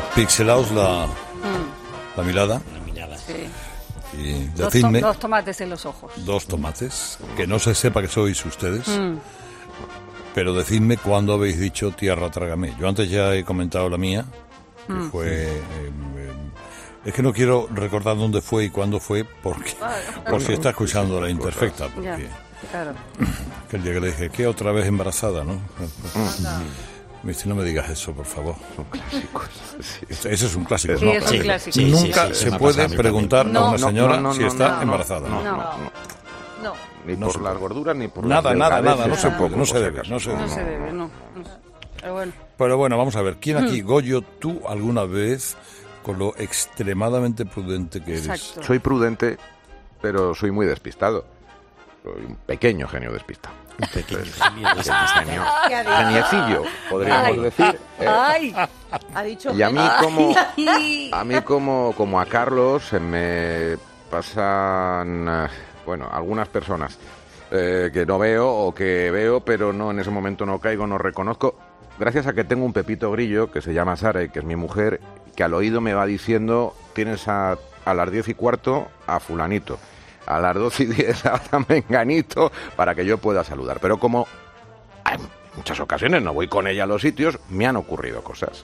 Pixelaos la mirada. La mirada. Sí. Y decidme... Dos tomates en los ojos. Dos tomates. Que no se sepa que sois ustedes. Pero decidme cuándo habéis dicho tierra trágame. Yo antes ya he comentado la mía. Que fue... es que no quiero recordar dónde fue y cuándo fue. Porque por si está escuchando la imperfecta. Porque... Ya, claro. Que el día que le dije, ¿qué otra vez embarazada, no? Me dice, no me digas eso, por favor. Son clásicos. Ese es un clásico. Sí, ¿no? es un clásico. Sí, Nunca se me ha puede pasado a mí preguntar también. a una señora no, si no, está no, embarazada. No. Ni No por se las puede. gorduras ni por Nada, las nada, delgadeces, no se puede, tampoco, no se por si debe, acaso. no se debe. No se debe, no. Pero bueno. Pero bueno, vamos a ver. ¿Quién aquí, Goyo, tú alguna vez, con lo extremadamente prudente que eres? Exacto. Soy prudente, pero soy muy despistado. Soy un pequeño genio despistado. Un pequeño genio de esa Genio, geniecillo, podríamos decir. ¡Ay! Ha dicho... Y a mí Ay. como a Carlos se me pasan, algunas personas que no veo o que veo, pero no, en ese momento no caigo, no reconozco. Gracias a que tengo un Pepito Grillo que se llama Sara y que es mi mujer, que al oído me va diciendo, tienes a las 10:15 a fulanito, a las 12:10 a menganito, para que yo pueda saludar. Pero como en muchas ocasiones no voy con ella a los sitios, me han ocurrido cosas.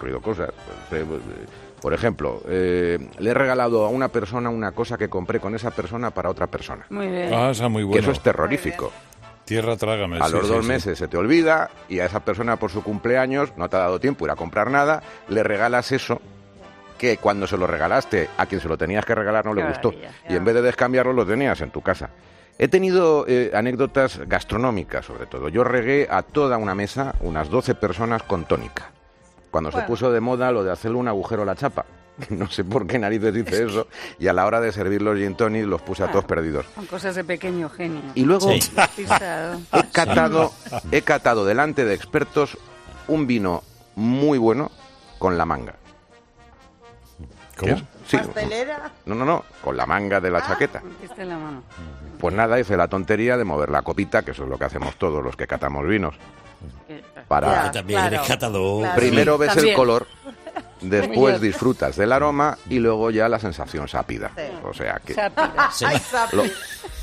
Por ejemplo, le he regalado a una persona una cosa que compré con esa persona para otra persona. Muy bien. Ah, esa es muy Que bueno. eso es terrorífico. Tierra trágame. A sí, los sí, 2 sí. meses se te olvida y a esa persona por su cumpleaños no te ha dado tiempo ir a comprar nada, le regalas eso que cuando se lo regalaste a quien se lo tenías que regalar no le Qué gustó. maravilla. Y en vez de descambiarlo lo tenías en tu casa. He tenido anécdotas gastronómicas, sobre todo. Yo regué a toda una mesa, unas 12 personas, con tónica. Cuando se puso de moda lo de hacerle un agujero a la chapa. No sé por qué narices hice eso. Y a la hora de servir los gin tonic los puse a todos perdidos. Son cosas de pequeño genio. Y luego Sí. Pisado. he catado delante de expertos un vino muy bueno con la manga. ¿Cómo? Sí. ¿Pastelera? No, con la manga de la chaqueta. Aquí está en la mano. Pues nada, hice la tontería de mover la copita, que eso es lo que hacemos todos los que catamos vinos. Para Que también Claro. eres catador. Claro. primero ves También. el color, después disfrutas del aroma y luego ya la sensación sápida. Sí. O sea que Sápida. Sí. ¡Ay, sapi! Lo-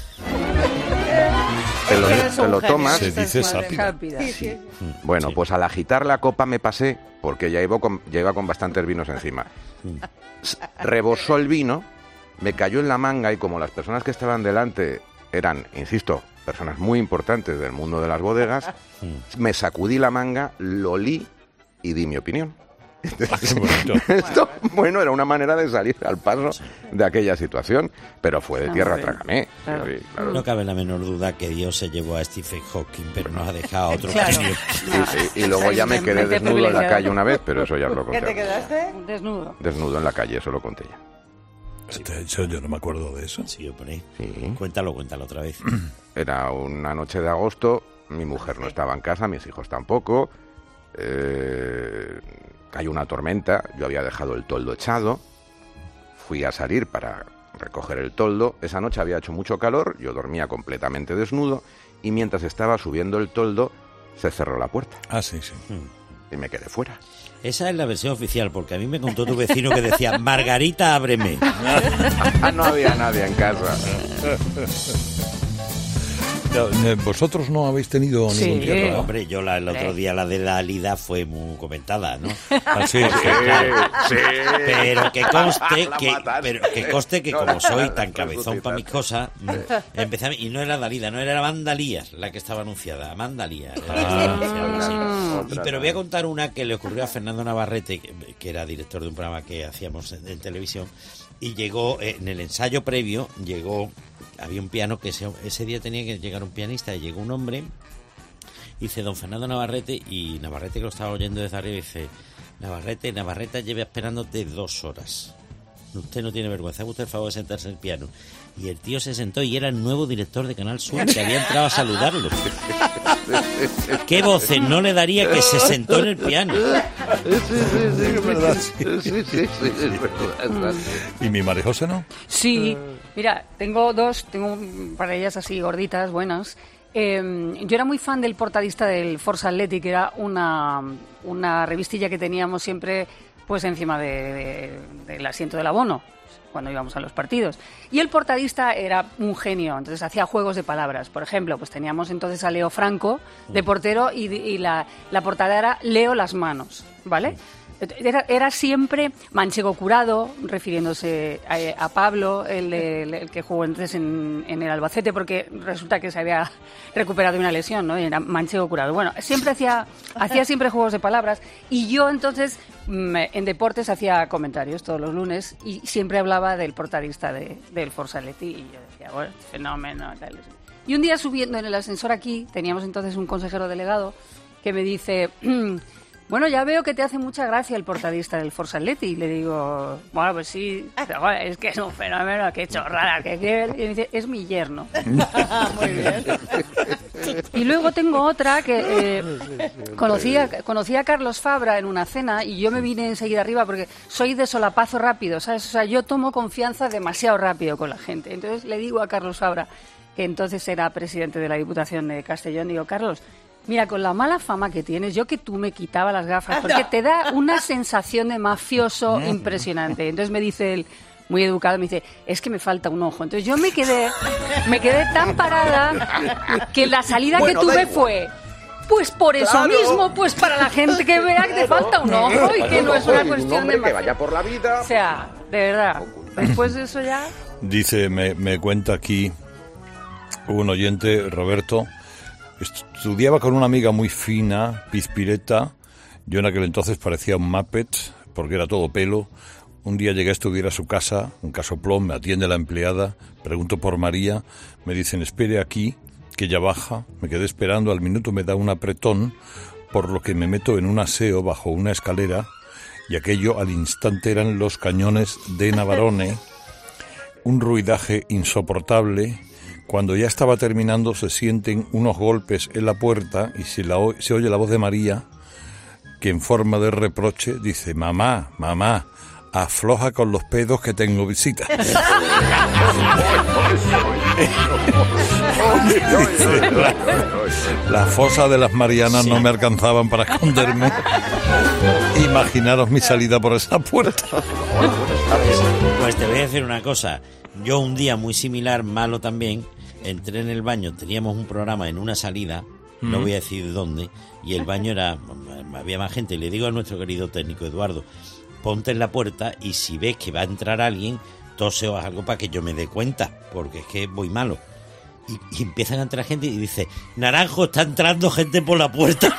te lo tomas. Se dice Madre, sápida. sápida. Sí. Bueno, Sí. pues al agitar la copa me pasé, porque ya iba con bastantes vinos encima. Rebosó el vino, me cayó en la manga y como las personas que estaban delante eran, insisto, personas muy importantes del mundo de las bodegas, me sacudí la manga, lo olí y di mi opinión. Qué bonito. Esto, bueno, era una manera de salir al paso de aquella situación, pero fue de Está tierra muy bien. trágame. Claro. Sí, claro. No cabe la menor duda que Dios se llevó a Stephen Hawking, pero nos ha dejado a otro Claro. genio. Y luego ya me quedé Mente desnudo en la privilegiada. calle una vez, pero eso ya os lo ¿Qué te conté. quedaste? Desnudo. Desnudo en la calle, eso lo conté ya. Eso yo no me acuerdo de eso. Sí, hombre. Sí. Cuéntalo otra vez. Era una noche de agosto, mi mujer no estaba en casa, mis hijos tampoco. Cayó una tormenta, yo había dejado el toldo echado, fui a salir para recoger el toldo. Esa noche había hecho mucho calor, yo dormía completamente desnudo y mientras estaba subiendo el toldo se cerró la puerta Ah, sí, sí. y me quedé fuera. Esa es la versión oficial, porque a mí me contó tu vecino que decía, Margarita, ábreme. No había nadie en casa. Vosotros no habéis tenido Sí. ningún tierra, ¿no? Hombre, yo el otro día la de la Alida fue muy comentada, ¿no? Ah, sí, sí. Sí. Pero que conste La que, mataste. pero que conste que No, como soy la tan cabezón para mis cosas, empecé a, y no era Dalida, no era Amanda Lías la que estaba anunciada, Amanda Lías. Era la que estaba anunciada, sí. Y, pero voy a contar una que le ocurrió a Fernando Navarrete, que era director de un programa que hacíamos en televisión, y llegó en el ensayo previo, había un piano que ese día tenía que llegar un pianista, y llegó un hombre, dice don Fernando Navarrete, y Navarrete, que lo estaba oyendo desde arriba, dice: Navarrete lleva esperándote 2 horas. Usted no tiene vergüenza, haga usted el favor de sentarse en el piano. Y el tío se sentó y era el nuevo director de Canal Sur, que había entrado a saludarlo. ¿Qué voces no le daría que se sentó en el piano? Es verdad, sí. ¿Y mi María José no? Sí, mira, tengo un par de ellas así gorditas, buenas. Yo era muy fan del portadista del Force Athletic, que era una revistilla que teníamos siempre pues encima del asiento del abono, cuando íbamos a los partidos. Y el portadista era un genio, entonces hacía juegos de palabras. Por ejemplo, pues teníamos entonces a Leo Franco de portero y la portada era Leo las manos, ¿vale? Era siempre Manchego Curado, refiriéndose a Pablo, el que jugó entonces en el Albacete, porque resulta que se había recuperado de una lesión, ¿no? Y era Manchego Curado. Bueno, siempre hacía siempre juegos de palabras, y yo entonces en deportes hacía comentarios todos los lunes y siempre hablaba del portadista del Forza Athletic, y yo decía, bueno, fenómeno, tal. Y un día subiendo en el ascensor aquí, teníamos entonces un consejero delegado que me dice... Bueno, ya veo que te hace mucha gracia el portadista del Forza Athletic. Y le digo, bueno, pues sí, pero bueno, es que es un fenómeno, qué chorrada, y me dice, es mi yerno. Muy bien. Y luego tengo otra que conocí a Carlos Fabra en una cena y yo me vine enseguida arriba porque soy de solapazo rápido, ¿sabes? O sea, yo tomo confianza demasiado rápido con la gente. Entonces le digo a Carlos Fabra, que entonces era presidente de la Diputación de Castellón, digo, Carlos... Mira, con la mala fama que tienes, yo que tú me quitaba las gafas, porque te da una sensación de mafioso impresionante. Entonces me dice él, muy educado, me dice, es que me falta un ojo. Entonces yo me quedé tan parada que la salida que tuve fue... Pues por eso mismo, pues para la gente que vea que te falta un ojo y que no es una cuestión de... que vaya por la vida... O sea, de verdad, después de eso ya... Dice, me cuenta aquí un oyente, Roberto... Estudiaba con una amiga muy fina, pizpireta. Yo en aquel entonces parecía un Muppet, porque era todo pelo. Un día llegué a estudiar a su casa, un casoplón, me atiende la empleada, pregunto por María, me dicen, espere aquí, que ella baja. Me quedé esperando, al minuto me da un apretón, por lo que me meto en un aseo bajo una escalera, y aquello al instante eran los cañones de Navarone, un ruidaje insoportable. Cuando ya estaba terminando se sienten unos golpes en la puerta y se oye la voz de María, que en forma de reproche dice, mamá, afloja con los pedos que tengo visita. Las fosas de las Marianas no me alcanzaban para esconderme. Imaginaros mi salida por esa puerta. Pues te voy a decir una cosa. Yo un día muy similar, malo también, entré en el baño, teníamos un programa en una salida, no voy a decir dónde, y el baño había más gente, y le digo a nuestro querido técnico Eduardo, ponte en la puerta y si ves que va a entrar alguien, tose o algo para que yo me dé cuenta, porque es que voy malo. Y empiezan a entrar gente y dice, Naranjo, está entrando gente por la puerta.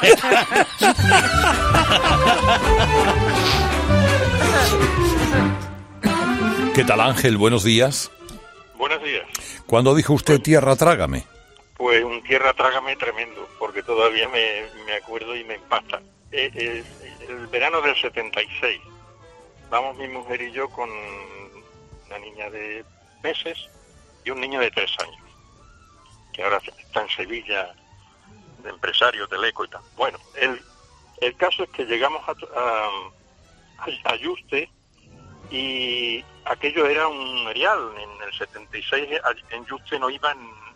¿Qué tal, Ángel? Buenos días. Buenos días. ¿Cuándo dijo usted tierra trágame? Pues un tierra trágame tremendo, porque todavía me acuerdo y me impacta. El verano del 76, vamos mi mujer y yo con una niña de meses y un niño de 3 años, que ahora está en Sevilla, de empresario, teleco y tal. Bueno, el caso es que llegamos a Yuste, y aquello era un erial. En el 76 en Yuste no iban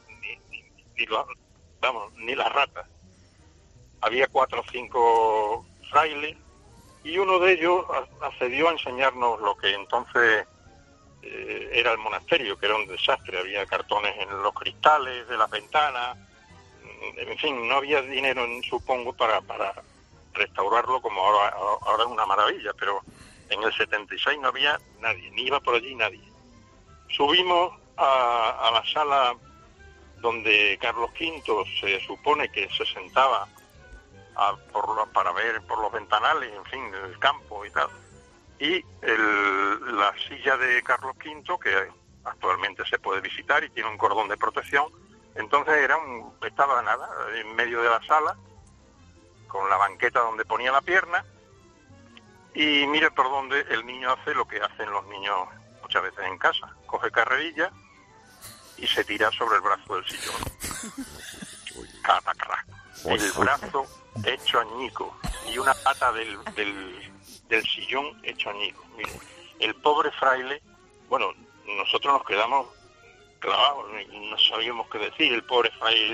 ni las ratas. Había 4 o 5 frailes y uno de ellos accedió a enseñarnos lo que entonces era el monasterio, que era un desastre. Había cartones en los cristales de las ventanas, en fin, no había dinero, supongo, para restaurarlo, como ahora es una maravilla, pero en el 76 no había nadie, ni iba por allí nadie. Subimos a la sala donde Carlos V se supone que se sentaba para ver por los ventanales, en fin, el campo y tal. Y la silla de Carlos V, que actualmente se puede visitar y tiene un cordón de protección, entonces estaba en medio de la sala, con la banqueta donde ponía la pierna, y mire por donde el niño hace lo que hacen los niños muchas veces en casa, coge carrerilla y se tira sobre el brazo del sillón. Catacrac. El brazo hecho añico y una pata del sillón hecho añico. Mire, el pobre fraile, bueno, nosotros nos quedamos clavados, no sabíamos qué decir. El pobre fraile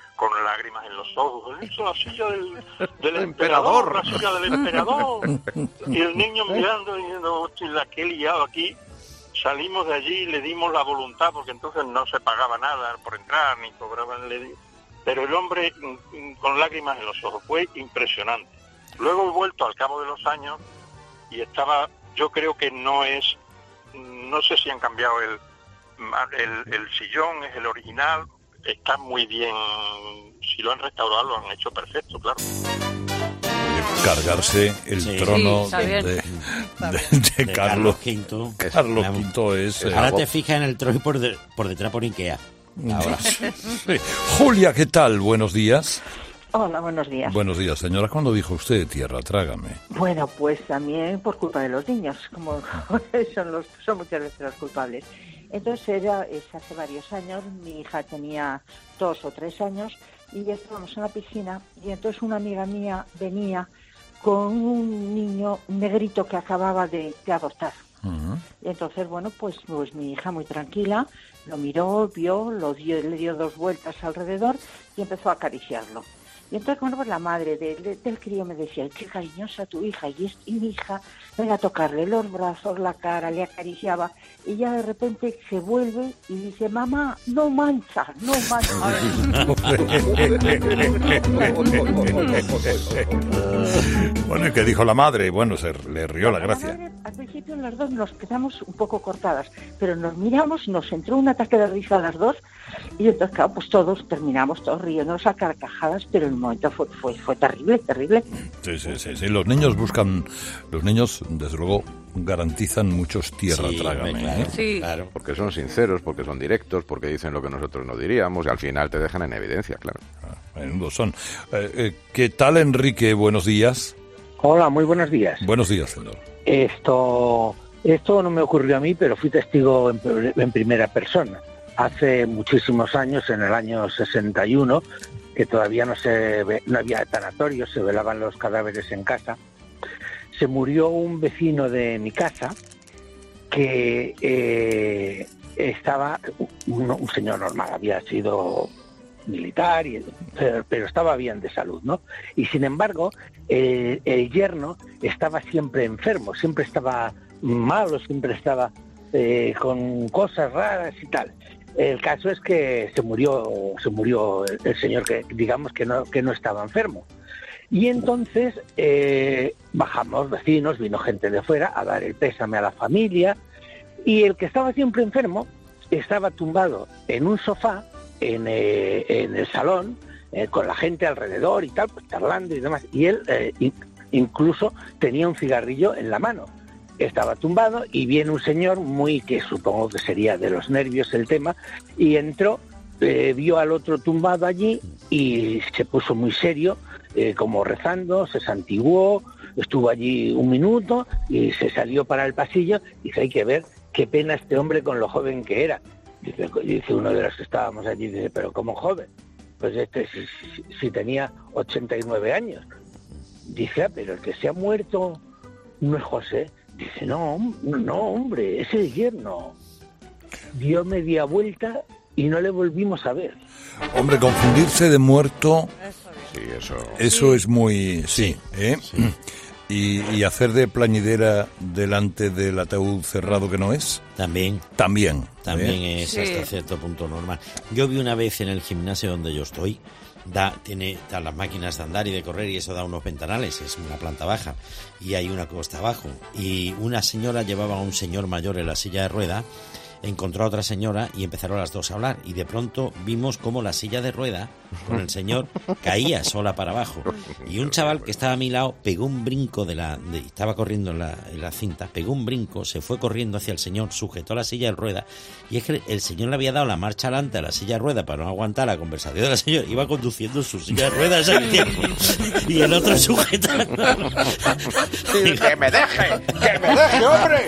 con lágrimas en los ojos. Eso, la silla del emperador, la silla del emperador. Y el niño mirando y diciendo, hostia, que he liado aquí. Salimos de allí y le dimos la voluntad, porque entonces no se pagaba nada por entrar, ni cobraban. Pero el hombre con lágrimas en los ojos, fue impresionante. Luego he vuelto al cabo de los años y estaba, yo creo que no sé si han cambiado el sillón, es el original, está muy bien, si lo han restaurado lo han hecho perfecto, claro. Cargarse el trono de Carlos V. Carlos V es... Ahora te fijas en el trono y por detrás por Ikea. Ahora. Sí. Julia, ¿qué tal? Buenos días. Hola, buenos días. Buenos días, señora. ¿Cuándo dijo usted tierra, trágame? Bueno, pues también por culpa de los niños, como son muchas veces los culpables. Entonces hace varios años, mi hija tenía 2 o 3 años y ya estábamos en la piscina y entonces una amiga mía venía con un niño negrito que acababa de adoptar. Uh-huh. Y entonces, bueno, pues mi hija muy tranquila lo miró, vio, le dio 2 vueltas alrededor y empezó a acariciarlo. Y entonces, bueno, pues la madre del crío me decía, qué cariñosa tu hija. Y mi hija venga a tocarle los brazos, la cara, le acariciaba. Y ya de repente se vuelve y dice, mamá, no mancha. Bueno, ¿y qué dijo la madre? Bueno, le rió la gracia. Madre, al principio las dos nos quedamos un poco cortadas, pero nos miramos, nos entró un ataque de risa a las dos. Y entonces, claro, pues terminamos todos riéndonos a carcajadas, pero en el momento fue terrible. Sí. Los niños, desde luego, garantizan muchos tierra, trágame. Claro, sí. Claro. Porque son sinceros, porque son directos, porque dicen lo que nosotros no diríamos, y al final te dejan en evidencia, claro. Menudo son. ¿Qué tal, Enrique? Buenos días. Hola, muy buenos días. Buenos días, señor. Esto no me ocurrió a mí, pero fui testigo en primera persona. Hace muchísimos años, en el año 61, que todavía no había tanatorios, se velaban los cadáveres en casa, se murió un vecino de mi casa que estaba, un señor normal, había sido militar, pero estaba bien de salud, ¿no? Y sin embargo, el yerno estaba siempre enfermo, siempre estaba malo, siempre estaba con cosas raras y tal. El caso es que se murió el señor, que digamos que no estaba enfermo. Y entonces bajamos vecinos, vino gente de fuera a dar el pésame a la familia, y el que estaba siempre enfermo estaba tumbado en un sofá en el salón, con la gente alrededor y tal, pues charlando y demás, y él incluso tenía un cigarrillo en la mano. Estaba tumbado y viene un señor que supongo que sería de los nervios el tema, y entró, vio al otro tumbado allí y se puso muy serio, como rezando, se santiguó, estuvo allí un minuto y se salió para el pasillo. Dice, hay que ver qué pena este hombre con lo joven que era. Dice uno de los que estábamos allí, dice, pero ¿cómo joven? Pues si tenía 89 años. Dice, pero el que se ha muerto no es José. Dice, no, hombre, es el yerno. Dio media vuelta y no le volvimos a ver. Hombre, confundirse de muerto, Sí, eso es muy... Sí. Y hacer de plañidera delante del ataúd cerrado que no es. También es hasta cierto punto normal. Yo vi una vez en el gimnasio donde yo estoy, tiene las máquinas de andar y de correr, y eso da unos ventanales, es una planta baja y hay una costa abajo, y una señora llevaba a un señor mayor en la silla de ruedas, encontró a otra señora y empezaron las dos a hablar, y de pronto vimos cómo la silla de ruedas con el señor caía sola para abajo, y un chaval que estaba a mi lado pegó un brinco estaba corriendo en la cinta, pegó un brinco, se fue corriendo hacia el señor, sujetó la silla de ruedas, y es que el señor le había dado la marcha adelante a la silla de ruedas para no aguantar la conversación de la señora, iba conduciendo su silla de ruedas al tiempo, y el otro sujetando. ¡Que me deje, hombre!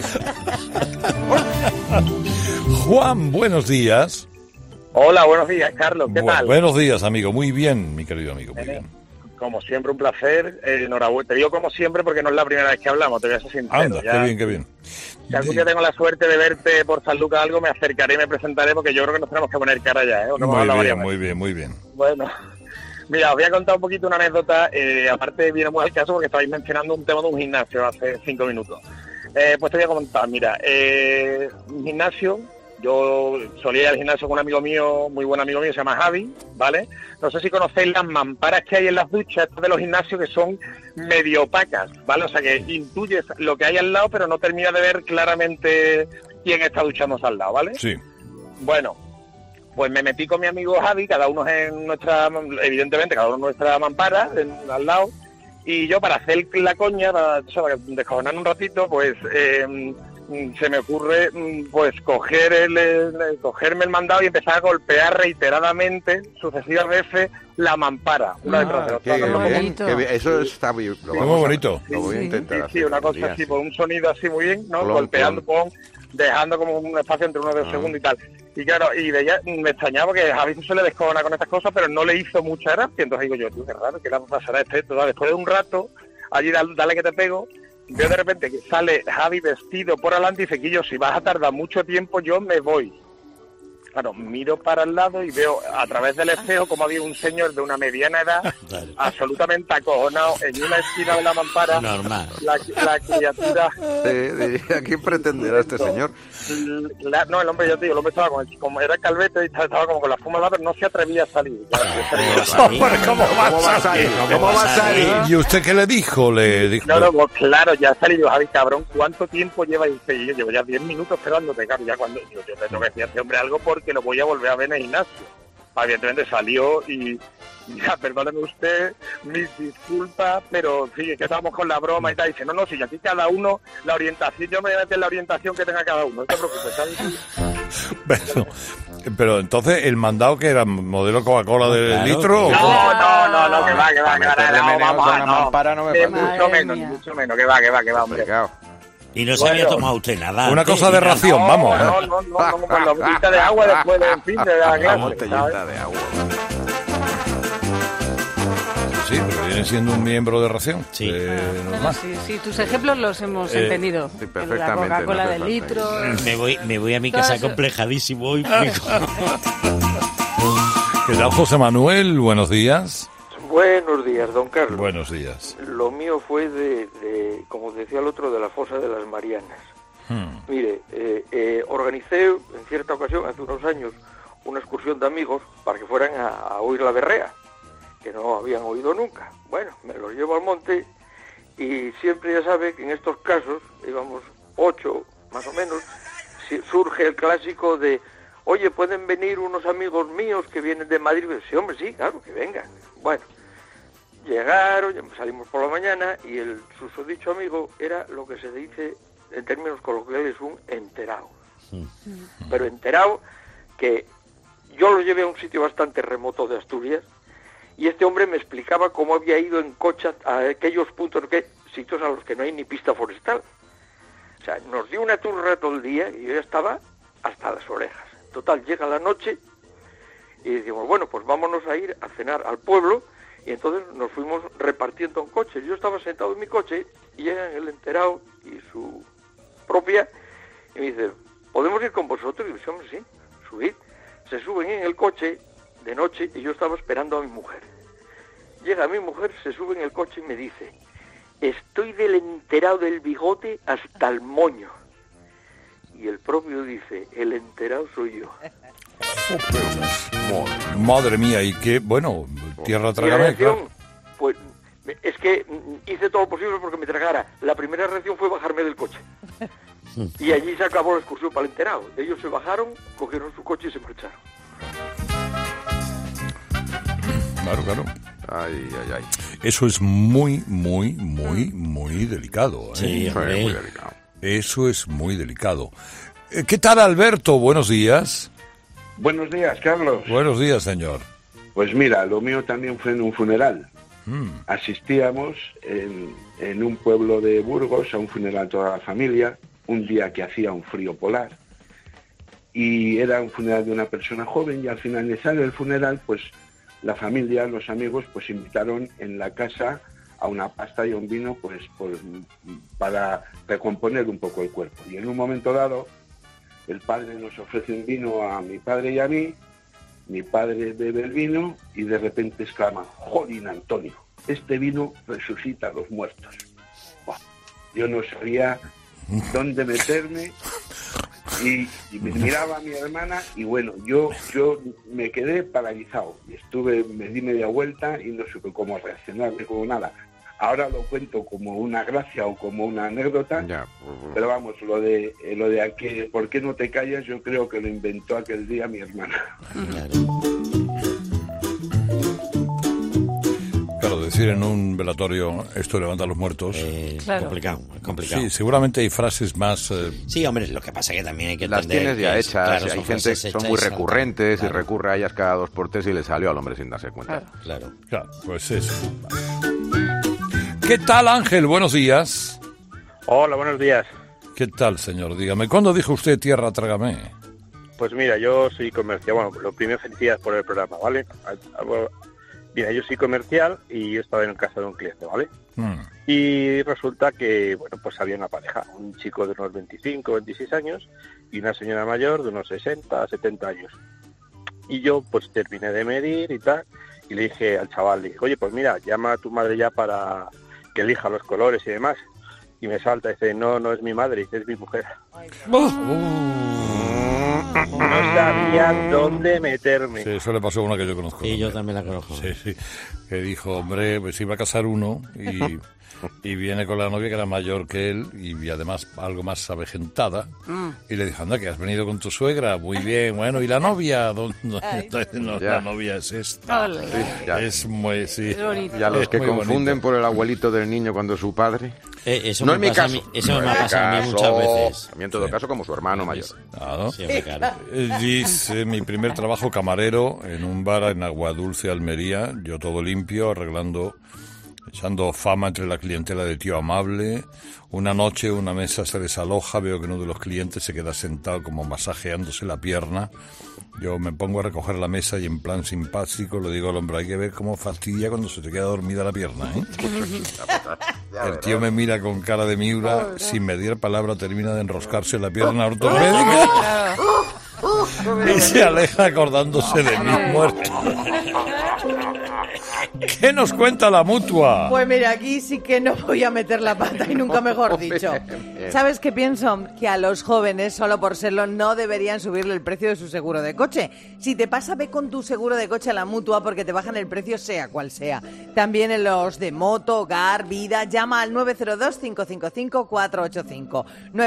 Juan, buenos días. Hola, buenos días, Carlos, ¿qué tal? Buenos días, amigo, muy bien, mi querido amigo, muy bien. Como siempre, un placer, enhorabuena. Te digo como siempre porque no es la primera vez que hablamos, te voy a ser sincero. Anda, qué bien. Si algún día tengo la suerte de verte por San Lucas algo, me acercaré y me presentaré, porque yo creo que nos tenemos que poner cara ya, ¿eh? Muy bien. Bueno, Mira, os voy a contar un poquito una anécdota, aparte viene muy al caso porque estabais mencionando un tema de un gimnasio hace 5 minutos. Pues te voy a contar, mira, un gimnasio, yo solía ir al gimnasio con un amigo mío, muy buen amigo mío, se llama Javi, ¿vale? No sé si conocéis las mamparas que hay en las duchas de los gimnasios que son medio opacas, ¿vale? O sea que intuyes lo que hay al lado, pero no terminas de ver claramente quién está duchándose al lado, ¿vale? Sí. Bueno, pues me metí con mi amigo Javi, cada uno en nuestra, evidentemente, cada uno en nuestra mampara, al lado, y yo para hacer la coña, para descojonar un ratito, pues se me ocurre pues cogerme el mandado y empezar a golpear reiteradamente, sucesivas veces, la mampara, una detrás de otra. Qué bien. Eso está muy bonito. Lo voy a intentar hacer. Sí, una cosa así, por un sonido así muy bien, ¿no? Golpeando, dejando como un espacio entre 1 y 2 segundos y tal. Y claro, y de ella me extrañaba porque Javi se le descojona con estas cosas, pero no le hizo mucha gracia. Entonces digo yo, tío, qué raro, ¿qué le pasará a esto? Después de un rato, allí dale que te pego, veo de repente que sale Javi vestido por adelante y dice, Quillo, si vas a tardar mucho tiempo, yo me voy. Claro, miro para el lado y veo a través del espejo como había un señor de una mediana edad, absolutamente acojonado, en una esquina de la mampara. Normal. La criatura... ¿A quién pretenderá este señor? No, el hombre, yo te digo, el hombre estaba como era calvete y estaba como con la fuma al lado, pero no se atrevía a salir. ¿Cómo va a salir? ¿Cómo va a salir? ¿Y usted qué le dijo? Le dijo... No, pues claro, ya ha salido, Javi, cabrón, ¿cuánto tiempo lleva? Y dice, yo llevo ya 10 minutos esperándote, claro, ya cuando yo le tengo que decir a este hombre algo porque lo voy a volver a ver en el gimnasio. Evidentemente salió y ya, perdóneme usted, mis disculpas, pero sí, que estábamos con la broma y tal. Dice, no, si aquí cada uno, la orientación, yo me voy a meter la orientación que tenga cada uno, no te preocupes, ¿sabes? Pero entonces, ¿el mandado que era modelo Coca-Cola de litro? No, que va, ni mucho menos, que va, hombre. Y no se había tomado usted nada. Una cosa de ración, vamos. No, como la botellita de agua después del fin de la clase. Botellita de agua. Sí, pero viene siendo un miembro de ración. Sí. Sí, tus ejemplos los hemos entendido. Sí, perfectamente. La Coca-Cola del litro. Me voy a mi casa complejadísimo hoy. ¿Qué tal, José Manuel? Buenos días. Buenos días, don Carlos. Buenos días. Lo mío fue como decía el otro, de la fosa de las Marianas. Mire, organicé en cierta ocasión, hace unos años, una excursión de amigos para que fueran a oír la berrea, que no habían oído nunca. Bueno, me los llevo al monte y siempre ya sabe que en estos casos, íbamos 8 más o menos, surge el clásico de, oye, ¿pueden venir unos amigos míos que vienen de Madrid? Sí, hombre, sí, claro, que vengan. Bueno, llegaron, salimos por la mañana y el susodicho amigo era lo que se dice en términos coloquiales un enterado. Pero enterado que yo lo llevé a un sitio bastante remoto de Asturias y este hombre me explicaba cómo había ido en coche a aquellos sitios a los que no hay ni pista forestal. O sea, nos dio una turra todo el día y yo ya estaba hasta las orejas. Total, llega la noche y decimos, bueno, pues vámonos a ir a cenar al pueblo. Y entonces nos fuimos repartiendo en coches. Yo estaba sentado en mi coche y llegan el enterado y su propia y me dice, ¿podemos ir con vosotros? Y yo, hombre, sí, subid. Se suben en el coche de noche y yo estaba esperando a mi mujer. Llega mi mujer, se sube en el coche y me dice, estoy del enterado del bigote hasta el moño. Y el propio dice, el enterado soy yo. Madre mía, y qué, bueno, tierra trágame, claro. Pues es que hice todo lo posible porque me tragara. La primera reacción fue bajarme del coche. Y allí se acabó la excursión para el enterado. Ellos se bajaron, cogieron su coche y se marcharon. Claro. Ay. Eso es muy delicado. Sí, muy delicado. Eso es muy delicado. ¿Qué tal, Alberto? Buenos días. Buenos días, Carlos. Buenos días, señor. Pues mira, lo mío también fue en un funeral. Asistíamos en un pueblo de Burgos a un funeral toda la familia, un día que hacía un frío polar. Y era un funeral de una persona joven y al finalizar el funeral, pues la familia, los amigos, pues invitaron en la casa a una pasta y a un vino, pues para recomponer un poco el cuerpo. Y en un momento dado, el padre nos ofrece un vino a mi padre y a mí, Mi padre bebe el vino y de repente exclama: ¡Jolín, Antonio! Este vino resucita a los muertos. Buah, yo no sabía dónde meterme y me miraba a mi hermana y bueno, yo me quedé paralizado. Me di media vuelta y no supe cómo reaccionar ni como nada. Ahora lo cuento como una gracia o como una anécdota, pero vamos, lo de ¿por qué no te callas? Yo creo que lo inventó aquel día mi hermana. Claro, decir en un velatorio esto levanta a los muertos. Claro. Es complicado. Sí, seguramente hay frases más... Sí, hombre, lo que pasa es que también hay que las tienes ya hechas, claro, hay gente que son muy recurrentes y recurre a ellas cada 2x3 y le salió al hombre sin darse cuenta. Claro, pues eso. ¿Qué tal, Ángel? Buenos días. Hola, buenos días. ¿Qué tal, señor? Dígame, ¿cuándo dijo usted tierra trágame? Pues mira, yo soy comercial. Bueno, lo primero, felicidades por el programa, ¿vale? Mira, yo soy comercial y yo estaba en casa de un cliente, ¿vale? Y resulta que, bueno, pues había una pareja, un chico de unos 25, 26 años y una señora mayor de unos 60, 70 años. Y yo, pues, terminé de medir y tal, y le dije al chaval, le dije, oye, pues mira, llama a tu madre ya para que elija los colores y demás. Y me salta y dice, no es mi madre, es mi mujer. No sabía dónde meterme. Sí, eso le pasó a una que yo conozco. Sí, yo también la conozco. Sí, que dijo, hombre, pues iba a casar uno y viene con la novia que era mayor que él y además algo más avejentada. Y le dijo, anda, que has venido con tu suegra. Muy bien, bueno, ¿y la novia? La novia es esta. Es muy, sí. Y a los que confunden por el abuelito del niño cuando es su padre. Eso no me es mi pasa caso. Eso me ha pasado a mí muchas veces. A mí en todo caso como su hermano mayor. Dice, mi primer trabajo camarero en un bar en Aguadulce, Almería. Yo todo limpio, arreglando, echando fama entre la clientela de tío amable. Una noche una mesa se desaloja, veo que uno de los clientes se queda sentado como masajeándose la pierna. Yo me pongo a recoger la mesa y en plan simpático le digo al hombre, hay que ver cómo fastidia cuando se te queda dormida la pierna, ¿eh? El tío me mira con cara de miura, sin medir palabra termina de enroscarse la pierna ortopédica y se aleja acordándose de mi muerto. ¿Qué nos cuenta la Mutua? Pues mira, aquí sí que no voy a meter la pata y nunca mejor dicho. ¿Sabes qué pienso? Que a los jóvenes, solo por serlo, no deberían subirle el precio de su seguro de coche. Si te pasa, ve con tu seguro de coche a la Mutua porque te bajan el precio sea cual sea. También en los de moto, hogar, vida, llama al 902-555-485.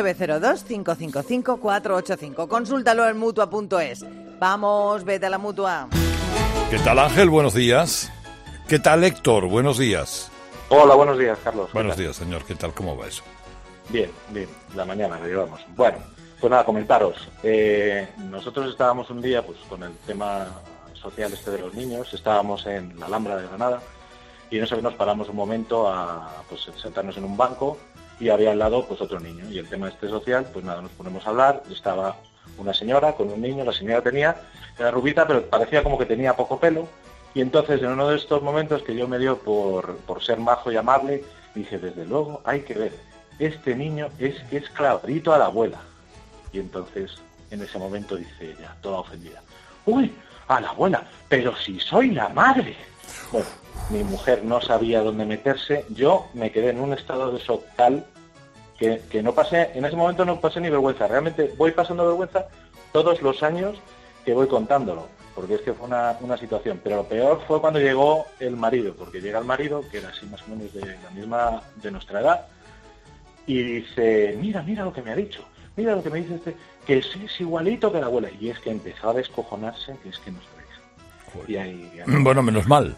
902-555-485. Consúltalo en Mutua.es. Vamos, vete a la Mutua. ¿Qué tal, Ángel? Buenos días. ¿Qué tal, Héctor? Buenos días. Hola, buenos días, Carlos. Buenos días, señor. ¿Qué tal? ¿Cómo va eso? Bien, la mañana la llevamos. Bueno, pues nada, comentaros. Nosotros estábamos un día pues con el tema social de los niños, estábamos en la Alhambra de Granada y nos paramos un momento a pues sentarnos en un banco y había al lado pues otro niño y el tema social, pues nada, nos ponemos a hablar. Estaba una señora con un niño, la señora era rubita, pero parecía como que tenía poco pelo. Y entonces, en uno de estos momentos que yo me dio por ser majo y amable, dije, desde luego, hay que ver, este niño es clavadito a la abuela. Y entonces, en ese momento, dice ella, toda ofendida, ¡uy, a la abuela! ¡Pero si soy la madre! Bueno, mi mujer no sabía dónde meterse, yo me quedé en un estado de shock tal que no pasé, en ese momento no pasé ni vergüenza. Realmente voy pasando vergüenza todos los años que voy contándolo, porque es que fue una situación. Pero lo peor fue cuando llegó el marido, porque llega el marido, que era así más o menos de nuestra edad, y dice, mira lo que me ha dicho, mira lo que me dice que es igualito que la abuela. Y es que empezó a descojonarse, que es que no sabéis. Y ahí, bueno, menos mal.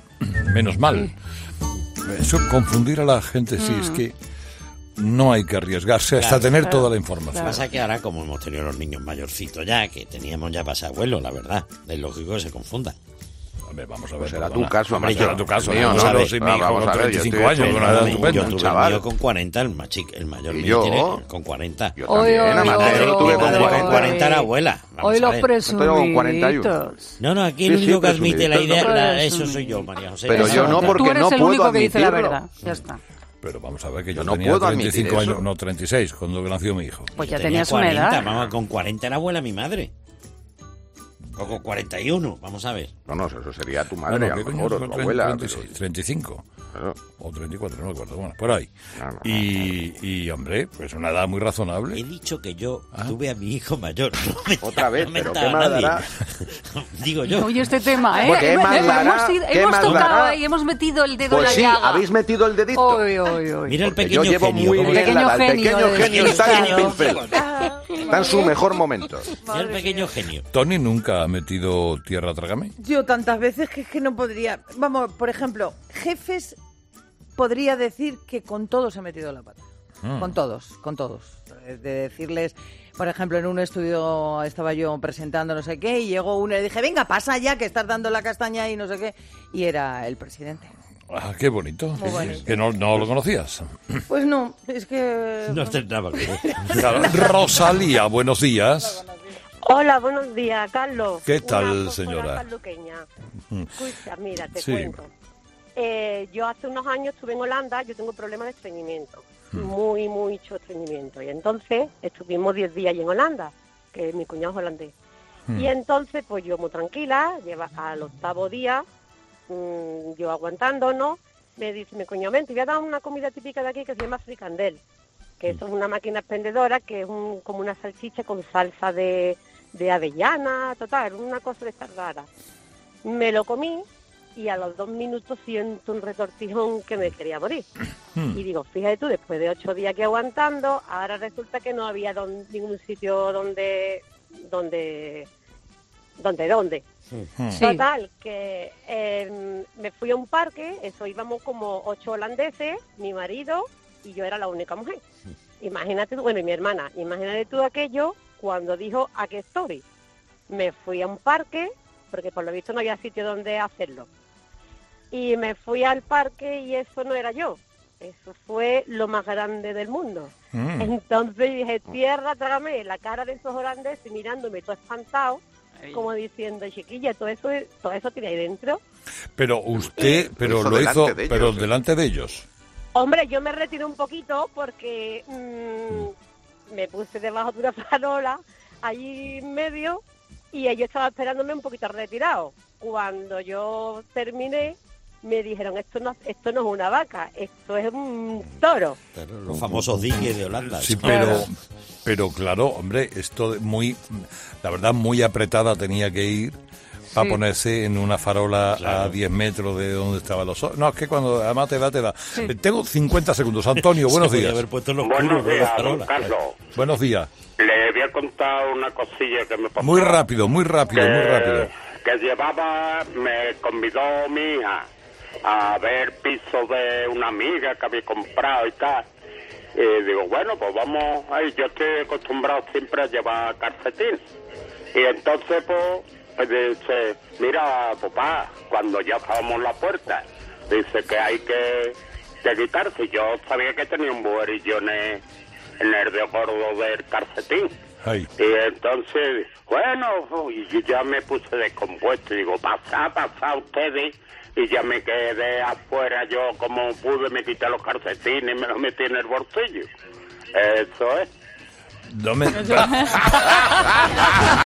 Eso, confundir a la gente, sí, es que no hay que arriesgarse hasta tener toda la información. Pasa que ahora, como hemos tenido los niños mayorcitos ya, que teníamos ya pasabuelos, la verdad, es lógico que se confundan. Hombre, vamos a ver. Será tu caso, hombre, será tu caso. Mío, no, si mi hijo con 35 años, con una edad estupenda. Yo tuve el mío con 40, el mayor mío tiene con 40. Yo también, Amateo, tuve con 40 la abuela. Hoy los presumidos. No, aquí el único que admite la idea, eso soy yo, María José. Pero yo no, porque no puedo admitirlo. Tú eres el único que dice la verdad, ya está. Pero vamos a ver que yo tenía 35 años, no 36, cuando nació mi hijo. Pues ya tenías una edad. Vamos, con 40 era abuela mi madre. O con 41, vamos a ver. No, eso sería tu madre, a lo mejor, o tu abuela. 36, 35. Claro. O 34, no me acuerdo. Bueno, por ahí. Y, hombre, pues una edad muy razonable. He dicho que yo tuve a mi hijo mayor. Otra vez, pero ¿qué más dará? Digo yo. Oye, este tema, ¿eh? ¿Qué más dará? Hemos tocado ahí, hemos metido el dedo en la llaga. Pues sí, habéis metido el dedito. Mira el pequeño yo llevo genio. muy bien el pequeño genio está en pincel. Ah. Está en su mejor momento. Mira el pequeño genio. ¿Tony nunca ha metido tierra trágame? Yo tantas veces que es que no podría... Vamos, por ejemplo, jefes, podría decir que con todos he metido la pata. Con todos. De decirles, por ejemplo, en un estudio estaba yo presentando no sé qué y llegó uno y le dije, venga, pasa ya que estás dando la castaña y no sé qué. Y era el presidente. Ah, qué bonito. Muy bonito. Que no lo conocías. Pues no, es que... No tendrá que ver. Claro. Rosalía, buenos días. Hola, buenos días, Carlos. ¿Qué tal, Una señora? sanluqueña. Escucha, mira, te Sí. cuento. Yo hace unos años estuve en Holanda, yo tengo problemas de estreñimiento, mucho estreñimiento. Y entonces estuvimos 10 días allí en Holanda, que mi cuñado es holandés. Y entonces, pues yo muy tranquila, lleva al 8º día, yo aguantándonos, me dice mi cuñado, ven, te voy a dar una comida típica de aquí que se llama fricandel, que eso es una máquina expendedora, que es como una salchicha con salsa de avellana, total, una cosa de estar rara. Me lo comí y a los 2 minutos siento un retortijón que me quería morir. Y digo, fíjate tú, después de 8 días que aguantando, ahora resulta que no había ningún sitio donde. Sí. Total, que me fui a un parque, eso íbamos como 8 holandeses, mi marido y yo era la única mujer. Imagínate tú, bueno, y mi hermana, imagínate tú aquello cuando dijo ¿a qué estoy? Me fui a un parque, porque por lo visto no había sitio donde hacerlo. Y me fui al parque y eso no era yo. Eso fue lo más grande del mundo. Entonces dije, tierra, trágame, la cara de esos holandeses mirándome todo espantado, como diciendo, chiquilla, todo eso tiene ahí dentro. Pero usted, lo hizo, pero delante de ellos. Hombre, yo me retiré un poquito porque me puse debajo de una farola allí en medio y ellos estaban esperándome un poquito retirado. Cuando yo terminé, me dijeron, esto no es una vaca, esto es un toro. Claro, los famosos diques de Holanda. Sí, pero claro, hombre, esto la verdad, muy apretada tenía que ir para ponerse en una farola a 10 metros de donde estaban los ojos. No, es que cuando además te da. Sí. Tengo 50 segundos. Antonio, buenos días. Buenos días, don Carlos. Buenos días. Le voy a contar una cosilla que me pasó. Muy rápido. Que me convidó mi hija a ver piso de una amiga que había comprado y tal. Y digo, bueno, pues vamos ahí. Yo estoy acostumbrado siempre a llevar calcetín. Y entonces, pues dice, mira, papá, cuando ya estábamos en la puerta, dice que hay que quitarse. Yo sabía que tenía un buerillo en el dedo gordo del calcetín. Ay. Y entonces, bueno, y yo ya me puse descompuesto y digo, pasa ustedes. Y ya me quedé afuera, yo como pude me quité los calcetines y me los metí en el bolsillo. Eso es. No me...